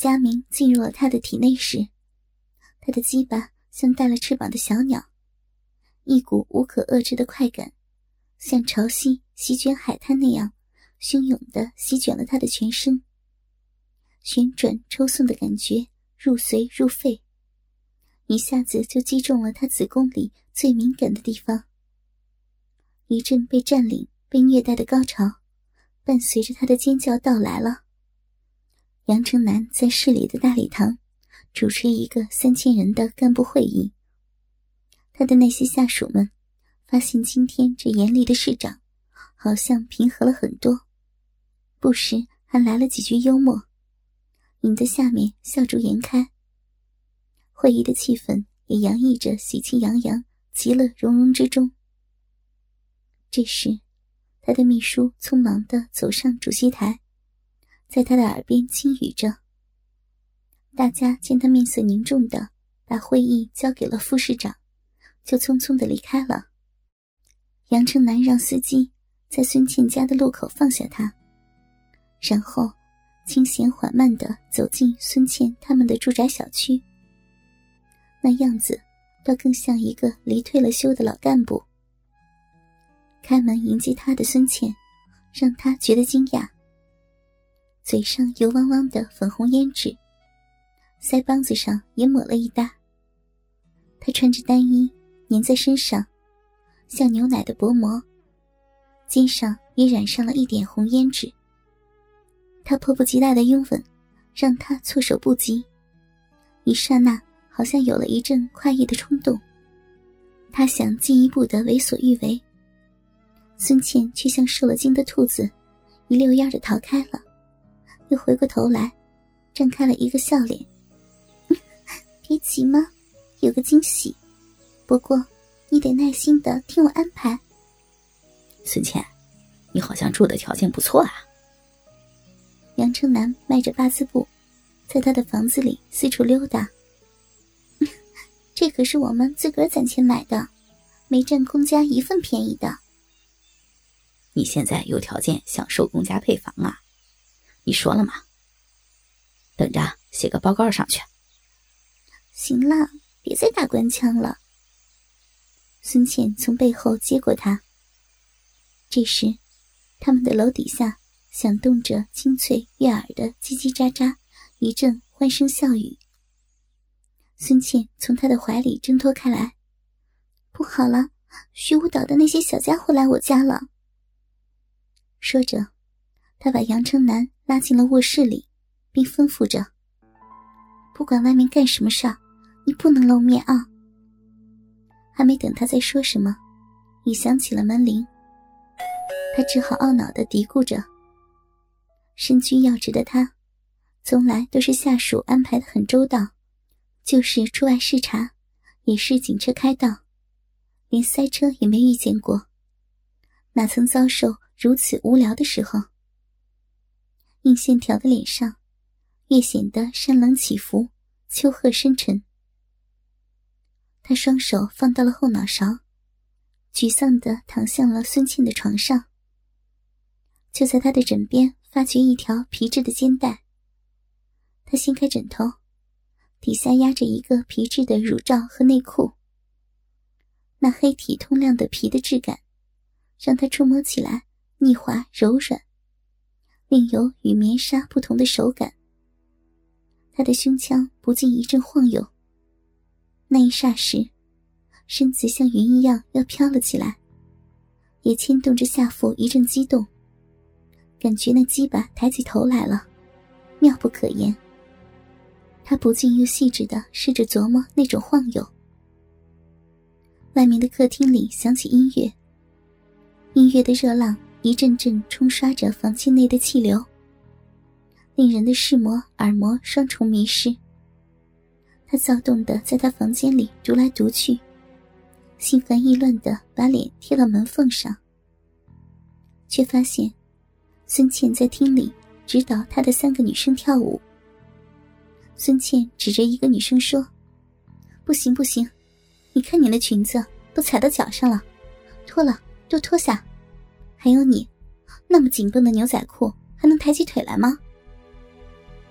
佳明进入了他的体内时，他的鸡巴像带了翅膀的小鸟，一股无可遏制的快感像潮汐席卷海滩那样汹涌地席卷了他的全身，旋转抽送的感觉入髓入肺，一下子就击中了他子宫里最敏感的地方。一阵被占领被虐待的高潮伴随着他的尖叫到来了。杨成南在市里的大礼堂主持一个3000人的干部会议，他的那些下属们发现今天这严厉的市长好像平和了很多，不时还来了几句幽默，引得下面笑逐颜开。会议的气氛也洋溢着喜气洋洋其乐融融之中。这时他的秘书匆忙地走上主席台，在他的耳边轻语着。大家见他面色凝重地把会议交给了副市长，就匆匆地离开了。杨成南让司机在孙倩家的路口放下他，然后轻闲缓慢地走进孙倩他们的住宅小区。那样子倒更像一个离退了休的老干部。开门迎接他的孙倩让他觉得惊讶，嘴上油汪汪的粉红胭脂，腮帮子上也抹了一搭。他穿着单衣粘在身上像牛奶的薄膜，肩上也染上了一点红胭脂。他迫不及待的拥吻让他措手不及，一刹那好像有了一阵快意的冲动。他想进一步的为所欲为，孙倩却像受了惊的兔子，一溜烟的逃开了，又回过头来绽开了一个笑脸。别急嘛，有个惊喜，不过你得耐心的听我安排。 孙倩，你好像住的条件不错啊。 杨成南迈着八字步在他的房子里四处溜达。这可是我们自个儿攒钱买的，没占公家一份便宜的。 你现在有条件享受公家配房啊？你说了吗？等着写个报告上去。 行了，别再打官腔了。孙倩从背后接过他。这时他们的楼底下响动着清脆悦耳的叽叽喳喳一阵欢声笑语。孙倩从他的怀里挣脱开来。不好了，学舞蹈的那些小家伙来我家了。说着他把杨成南拉进了卧室里，并吩咐着，不管外面干什么事儿，你不能露面啊。还没等他再说什么，已响起了门铃。他只好懊恼地嘀咕着，身居要职的他从来都是下属安排得很周到，就是出外视察也是警车开道，连塞车也没遇见过，哪曾遭受如此无聊的时候。硬线条的脸上越显得山冷起伏，丘壑深沉。他双手放到了后脑勺，沮丧地躺向了孙倩的床上。就在他的枕边发觉一条皮质的肩带，他掀开枕头，底下压着一个皮质的乳罩和内裤。那黑体通亮的皮的质感让他触摸起来腻滑柔软，另有与棉纱不同的手感。他的胸腔不禁一阵晃悠，那一霎时身子像云一样要飘了起来，也牵动着下腹一阵激动，感觉那鸡巴抬起头来了，妙不可言。他不禁又细致地试着琢磨那种晃悠。外面的客厅里响起音乐，音乐的热浪一阵阵冲刷着房间内的气流，令人的视膜耳膜双重迷失。他躁动地在他房间里踱来踱去，心烦意乱地把脸贴到门缝上，却发现孙倩在厅里指导他的3个女生跳舞。孙倩指着一个女生说，不行不行，你看你的裙子都踩到脚上了，脱了都脱下，还有你那么紧绷的牛仔裤还能抬起腿来吗？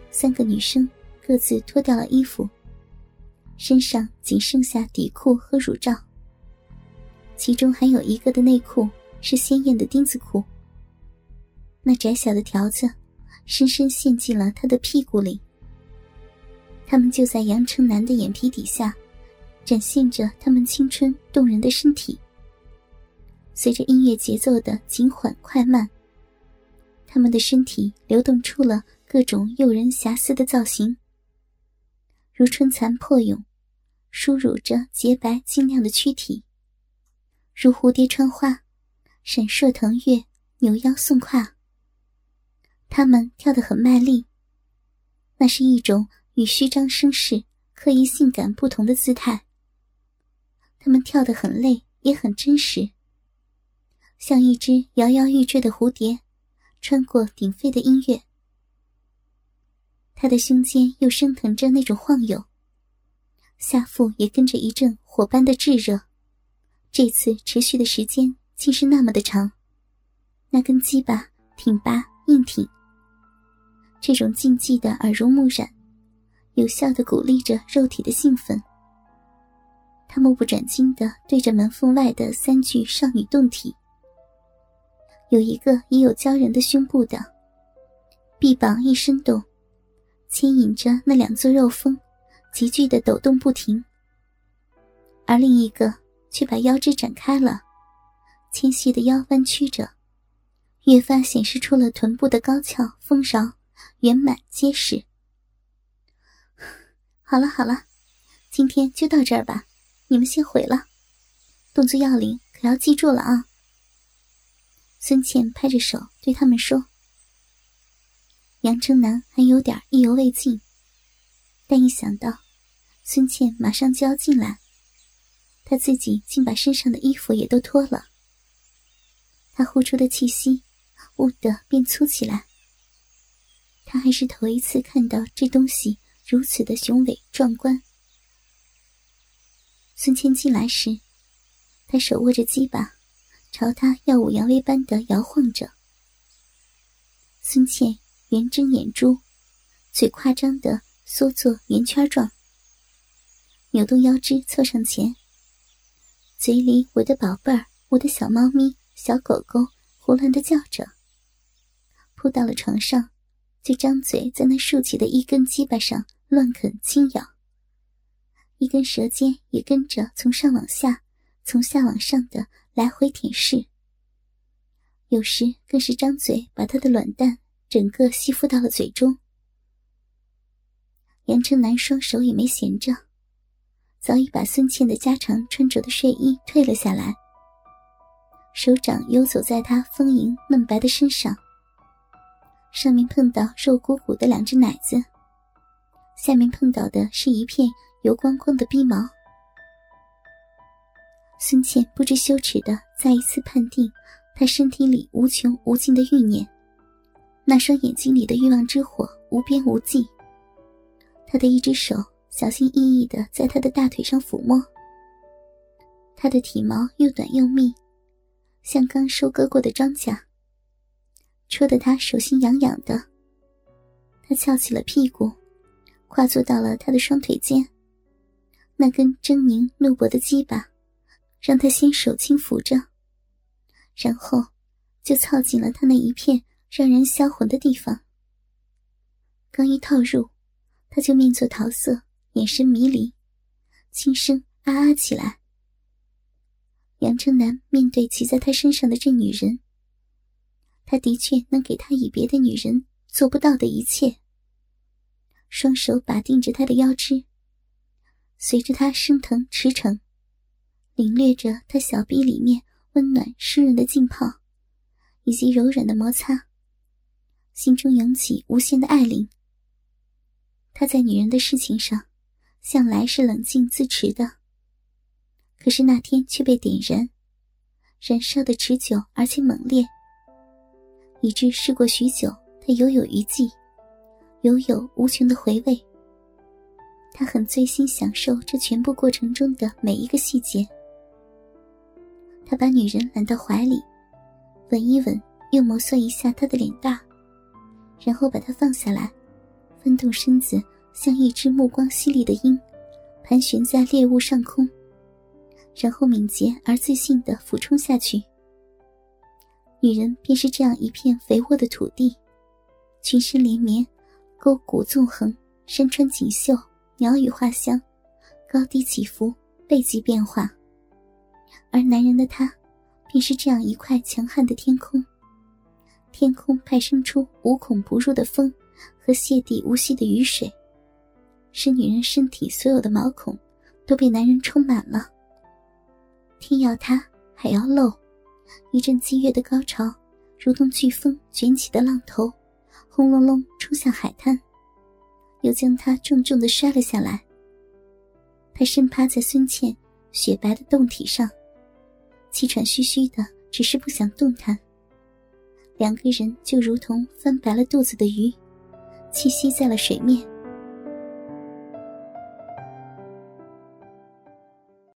3个女生各自脱掉了衣服，身上仅剩下底裤和乳罩，其中还有一个的内裤是鲜艳的丁字裤，那窄小的条子深深陷进了他的屁股里。他们就在杨成南的眼皮底下展现着他们青春动人的身体，随着音乐节奏的紧缓快慢，他们的身体流动出了各种诱人遐思的造型，如春蚕破蛹，输入着洁白晶亮的躯体，如蝴蝶穿花，闪烁腾跃，扭腰送胯。他们跳得很卖力，那是一种与虚张声势、刻意性感不同的姿态。他们跳得很累，也很真实，像一只摇摇欲坠的蝴蝶，穿过鼎沸的音乐。他的胸间又升腾着那种晃悠，下腹也跟着一阵火般的炙热，这次持续的时间竟是那么的长。那根鸡巴挺拔硬挺，这种禁忌的耳濡目染，有效地鼓励着肉体的兴奋。他目不转睛地对着门缝外的3具少女动体，有一个也有骄人的胸部的，臂膀一伸动，牵引着那2座肉峰急剧地抖动不停，而另一个却把腰肢展开了，纤细的腰弯曲着，越发显示出了臀部的高翘丰饶圆满结实。好了好了，今天就到这儿吧，你们先回了，动作要领可要记住了啊。孙茜拍着手对他们说。杨成南还有点意犹未尽，但一想到孙茜马上就要进来，他自己竟把身上的衣服也都脱了，他呼出的气息兀地变粗起来。他还是头一次看到这东西如此的雄伟壮观。孙茜进来时，他手握着鸡巴，朝他耀武扬威般地摇晃着。孙茜圆睁眼珠，嘴夸张地缩作圆圈状，扭动腰肢凑上前，嘴里我的宝贝儿，我的小猫咪小狗狗胡乱地叫着，扑到了床上，就张嘴在那竖起的一根鸡巴上乱啃轻咬，一根舌尖也跟着从上往下从下往上的来回舔舐，有时更是张嘴把他的卵蛋整个吸附到了嘴中。杨成南双手也没闲着，早已把孙茜的家常穿着的睡衣退了下来，手掌游走在她丰盈嫩白的身上，上面碰到肉鼓鼓的2只奶子，下面碰到的是一片油光光的逼毛。孙茜不知羞耻地再一次判定她身体里无穷无尽的欲念，那双眼睛里的欲望之火无边无际。她的一只手小心翼翼地在她的大腿上抚摸，她的体毛又短又密，像刚收割过的庄稼，戳得她手心痒痒的。她翘起了屁股，跨坐到了她的双腿间，那根狰狞怒薄的鸡巴让她先手轻抚着，然后就操进了她那一片让人销魂的地方。刚一套入，她就面作桃色，眼神迷离，轻声啊啊起来。杨成南面对骑在她身上的这女人，他的确能给她以别的女人做不到的一切。双手把定着她的腰肢，随着她升腾驰骋，领略着她小臂里面温暖湿润的浸泡以及柔软的摩擦，心中涌起无限的爱怜。他在女人的事情上向来是冷静自持的，可是那天却被点燃，燃烧的持久而且猛烈，以致事过许久，他犹有余悸，犹有无穷的回味。他很醉心享受这全部过程中的每一个细节。他把女人揽到怀里，吻一吻，又摩挲一下她的脸蛋，然后把她放下来， 翻动身子，像一只目光犀利的鹰，盘旋在猎物上空，然后敏捷而自信地俯冲下去。女人便是这样一片肥沃的土地，群山连绵，沟谷纵横，山川锦绣，鸟语花香，高低起伏，背脊变化。而男人的他便是这样一块强悍的天空，天空派生出无孔不入的风和泻地无息的雨水，使女人身体所有的毛孔都被男人充满了。天要塌海要漏，一阵激越的高潮如同飓风卷起的浪头，轰隆隆冲向海滩，又将他重重地摔了下来。他深趴在孙茜雪白的胴体上，气喘吁吁的，只是不想动弹。两个人就如同翻白了肚子的鱼，栖息在了水面。